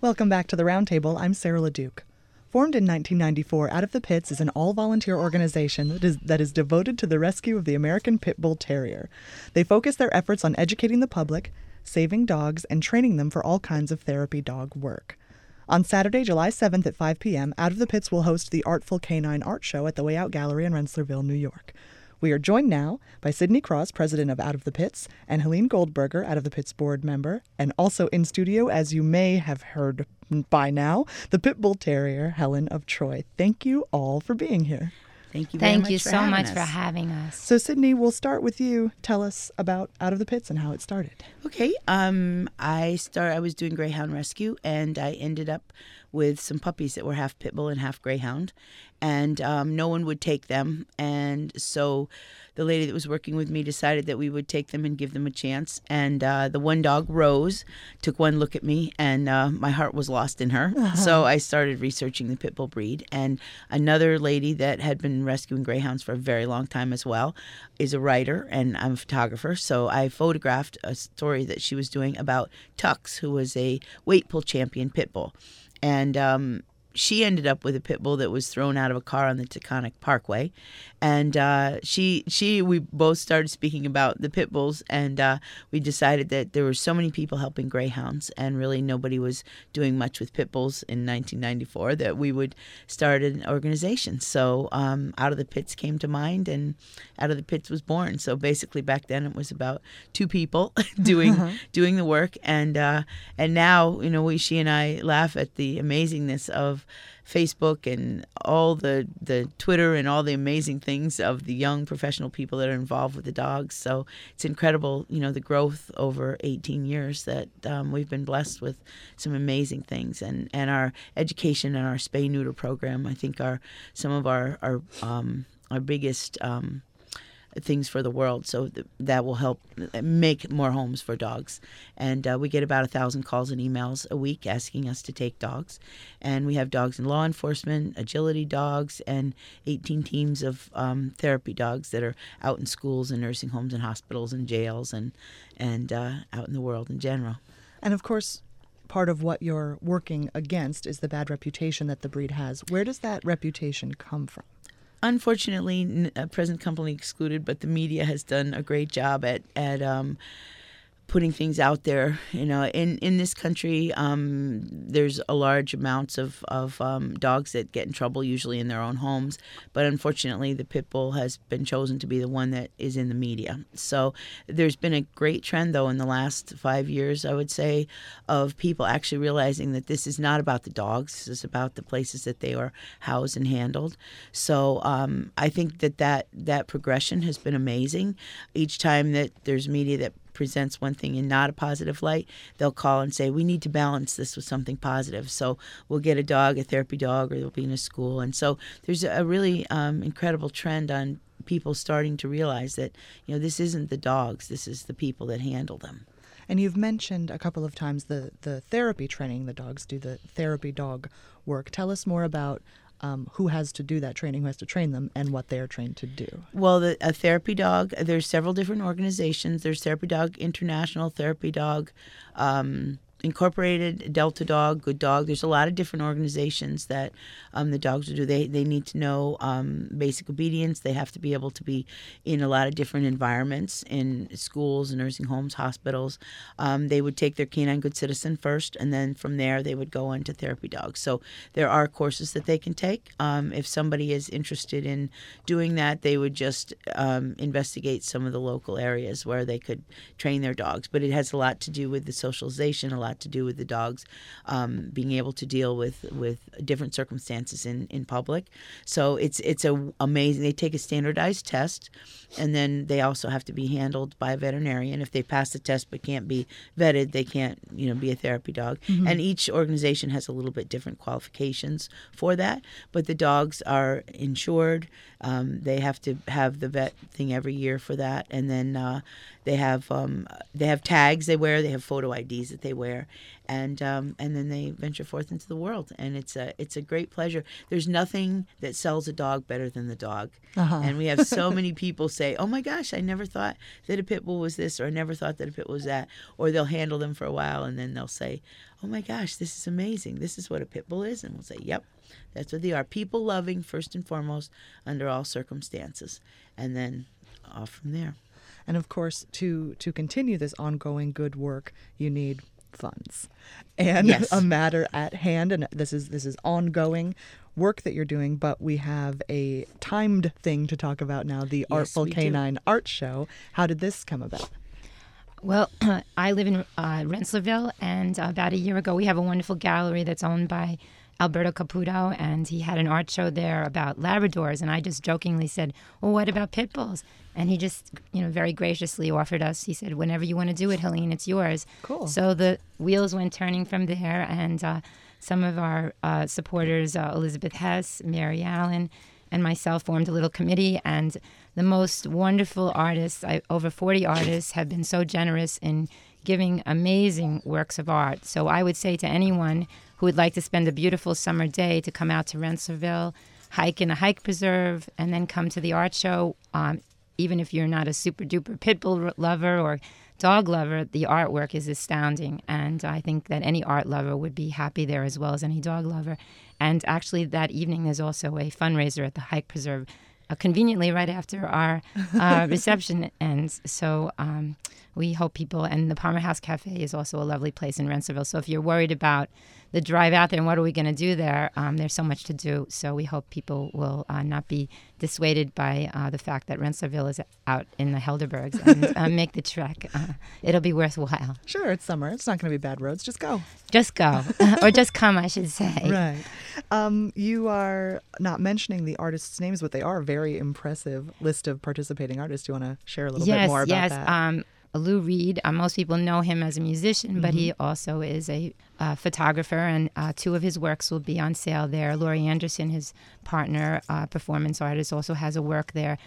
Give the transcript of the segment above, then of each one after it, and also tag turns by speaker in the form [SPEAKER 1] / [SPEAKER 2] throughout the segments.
[SPEAKER 1] Welcome back to the Roundtable. I'm Sarah LeDuc. Formed in 1994, Out of the Pits is an all-volunteer organization that is devoted to the rescue of the American Pit Bull Terrier. They focus their efforts on educating the public, saving dogs, and training them for all kinds of therapy dog work. On Saturday, July 7th at 5 p.m., Out of the Pits will host the Artful Canine Art Show at the Way Out Gallery in Rensselaerville, New York. We are joined now by Sydney Cross, president of Out of the Pits, and Helene Goldberger, Out of the Pits board member, and also in studio, as you may have heard by now, the Pit Bull Terrier, Helen of Troy. Thank you all for being here.
[SPEAKER 2] Thank you very much.
[SPEAKER 3] Thank you so much for having us.
[SPEAKER 1] So, Sydney, we'll start with you. Tell us about Out of the Pits and how it started.
[SPEAKER 2] Okay. I was doing Greyhound rescue, and I ended up with some puppies that were half pit bull and half greyhound, and no one would take them. And so the lady that was working with me decided that we would take them and give them a chance. And the one dog, Rose, took one look at me, and my heart was lost in her. Uh-huh. So I started researching the pit bull breed. And another lady that had been rescuing greyhounds for a very long time as well is a writer, and I'm a photographer. So I photographed a story that she was doing about Tux, who was a weight pull champion pit bull. And she ended up with a pit bull that was thrown out of a car on the Taconic Parkway. And we both started speaking about the pit bulls, and we decided that there were so many people helping greyhounds, and really nobody was doing much with pit bulls in 1994, that we would start an organization. So Out of the Pits came to mind, and Out of the Pits was born. So basically back then it was about two people doing the work, and now, you know, she and I laugh at the amazingness of Facebook and all the Twitter and all the amazing things of the young professional people that are involved with the dogs. So it's incredible, you know, the growth over 18 years that we've been blessed with some amazing things. And our education and our spay-neuter program, I think, are some of our biggest things for the world. So that will help make more homes for dogs. And we get about 1,000 calls and emails a week asking us to take dogs. And we have dogs in law enforcement, agility dogs, and 18 teams of therapy dogs that are out in schools and nursing homes and hospitals and jails and out in the world in general.
[SPEAKER 1] And of course, part of what you're working against is the bad reputation that the breed has. Where does that reputation come from?
[SPEAKER 2] Unfortunately, present company excluded, but the media has done a great job at putting things out there. You know, in this country, there's a large amounts of dogs that get in trouble, usually in their own homes. But unfortunately, the pit bull has been chosen to be the one that is in the media. So there's been a great trend, though, in the last 5 years, I would say, of people actually realizing that this is not about the dogs. This is about the places that they are housed and handled. So I think that progression has been amazing. Each time that there's media that presents one thing in not a positive light, they'll call and say, we need to balance this with something positive. So we'll get a dog, a therapy dog, or they'll be in a school. And so there's a really incredible trend on people starting to realize that, you know, this isn't the dogs, this is the people that handle them.
[SPEAKER 1] And you've mentioned a couple of times the therapy training the dogs do, the therapy dog work. Tell us more about who has to do that training, who has to train them, and what they're trained to do.
[SPEAKER 2] Well, a therapy dog, there's several different organizations. There's Therapy Dog International, Therapy Dog Incorporated, Delta Dog, Good Dog. There's a lot of different organizations that the dogs will do. They need to know basic obedience. They have to be able to be in a lot of different environments, in schools, nursing homes, hospitals. They would take their Canine Good Citizen first, and then from there they would go on to therapy dogs. So there are courses that they can take. If somebody is interested in doing that, they would just investigate some of the local areas where they could train their dogs. But it has a lot to do with the socialization, a lot to do with the dogs being able to deal with different circumstances in public. So it's amazing. They take a standardized test, and then they also have to be handled by a veterinarian. If they pass the test but can't be vetted, they can't, you know, be a therapy dog. Mm-hmm. And each organization has a little bit different qualifications for that. But the dogs are insured. They have to have the vet thing every year for that, and then They have tags they wear. They have photo IDs that they wear, and then they venture forth into the world. And it's a great pleasure. There's nothing that sells a dog better than the dog. And we have so many people say, "Oh my gosh, I never thought that a pit bull was this, or I never thought that a pit bull was that." Or they'll handle them for a while, and then they'll say, "Oh my gosh, this is amazing. This is what a pit bull is." And we'll say, "Yep, that's what they are. People loving first and foremost under all circumstances." And then off from there.
[SPEAKER 1] And of course, to continue this ongoing good work, you need funds and
[SPEAKER 2] Yes.
[SPEAKER 1] a matter at hand. And this is ongoing work that you're doing, but we have a timed thing to talk about now, the Artful
[SPEAKER 2] we do.
[SPEAKER 1] Canine Art Show. How did this come about?
[SPEAKER 3] Well, I live in Rensselaerville, and about a year ago, we have a wonderful gallery that's owned by Alberto Caputo, and he had an art show there about Labradors, and I just jokingly said, "Well, what about pit bulls?" And he just, very graciously offered us. He said, "Whenever you want to do it, Helene, it's yours."
[SPEAKER 1] Cool.
[SPEAKER 3] So the wheels went turning from there, and some of our supporters, Elizabeth Hess, Mary Allen, and myself formed a little committee, and the most wonderful artists, over 40 artists, have been so generous in giving amazing works of art. So I would say to anyone who would like to spend a beautiful summer day to come out to Rensselaerville, hike in a hike preserve, and then come to the art show, even if you're not a super-duper pit bull lover or dog lover, the artwork is astounding. And I think that any art lover would be happy there as well as any dog lover. And actually that evening there's also a fundraiser at the hike preserve, conveniently right after our reception ends. So we hope people, and the Palmer House Cafe is also a lovely place in Rensselaerville. So if you're worried about the drive out there and what are we going to do there, there's so much to do. So we hope people will not be dissuaded by the fact that Rensselaerville is out in the Helderbergs and make the trek. It'll be worthwhile.
[SPEAKER 1] Sure, it's summer. It's not going to be bad roads. Just go.
[SPEAKER 3] Just go. Or just come, I should say.
[SPEAKER 1] Right. You are not mentioning the artists' names, but they are a very impressive list of participating artists. Do you want to share a little bit more about that?
[SPEAKER 3] Lou Reed, most people know him as a musician, but he also is a photographer, and two of his works will be on sale there. Laurie Anderson, his partner, performance artist, also has a work there.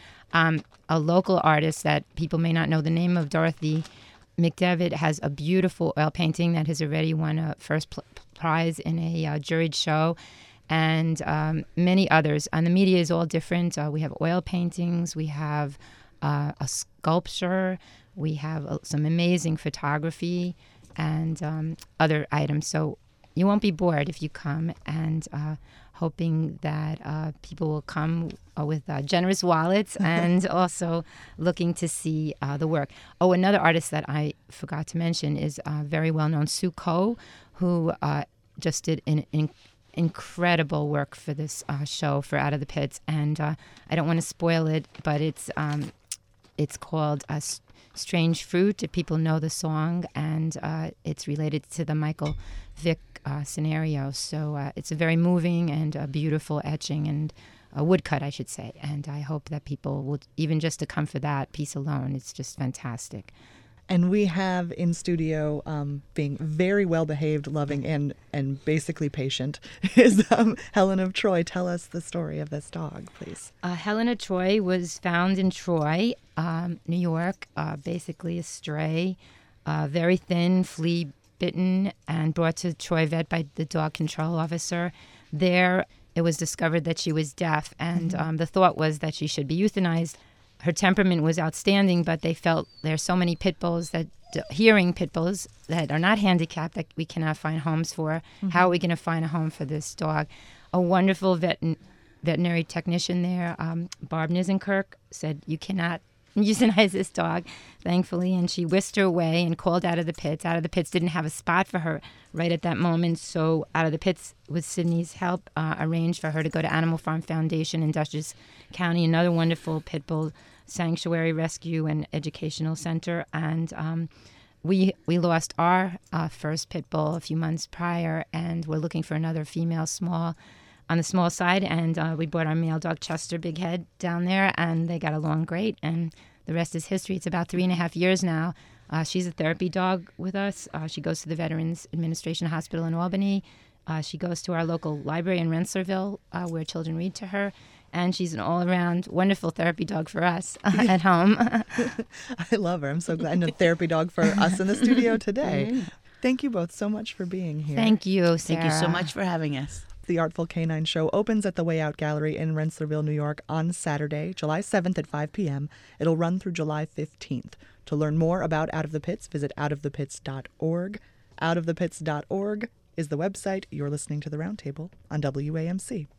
[SPEAKER 3] A local artist that people may not know the name of, Dorothy McDevitt, has a beautiful oil painting that has already won a first prize in a juried show, and many others. And the media is all different. We have oil paintings, we have a sculpture, we have some amazing photography and other items. So you won't be bored if you come, and hoping that people will come with generous wallets and also looking to see the work. Oh, another artist that I forgot to mention is very well-known Sue Coe, who just did an incredible work for this show for Out of the Pits. And I don't want to spoil it, but it's called Strange Fruit, if people know the song, and it's related to the Michael Vick scenario. So it's a very moving and beautiful etching and a woodcut, I should say. And I hope that people will, even just to come for that piece alone, it's just fantastic.
[SPEAKER 1] And we have in studio, being very well-behaved, loving, and basically patient, is Helen of Troy. Tell us the story of this dog, please.
[SPEAKER 3] Helen of Troy was found in Troy, New York, basically a stray, very thin, flea-bitten, and brought to Troy Vet by the dog control officer. There, it was discovered that she was deaf, and the thought was that she should be euthanized. Her temperament was outstanding, but they felt there's so many pit bulls hearing pit bulls that are not handicapped that we cannot find homes for. How are we going to find a home for this dog? A wonderful veterinary technician there, Barb Nisenkirk, said, "You cannot euthanize this dog," thankfully, and she whisked her away and called Out of the Pits. Out of the Pits didn't have a spot for her right at that moment, so Out of the Pits, with Sydney's help, arranged for her to go to Animal Farm Foundation in Dutchess County, another wonderful pit bull sanctuary, rescue, and educational center. And we lost our first pit bull a few months prior, and we're looking for another female on the small side, and we brought our male dog Chester Big Head down there, and they got along great, and the rest is history. It's about 3.5 years now. She's a therapy dog with us. She goes to the Veterans Administration Hospital in Albany. She goes to our local library in Rensselaerville, where children read to her, and she's an all-around wonderful therapy dog for us at home.
[SPEAKER 1] I love her. I'm so glad. And a therapy dog for us in the studio today. Thank you both so much for being here.
[SPEAKER 3] Thank you, Sarah.
[SPEAKER 2] Thank you so much for having us.
[SPEAKER 1] The Artful Canine Show opens at the Way Out Gallery in Rensselaerville, New York on Saturday, July 7th at 5 p.m. It'll run through July 15th. To learn more about Out of the Pits, visit outofthepits.org. Outofthepits.org is the website. You're listening to The Roundtable on WAMC.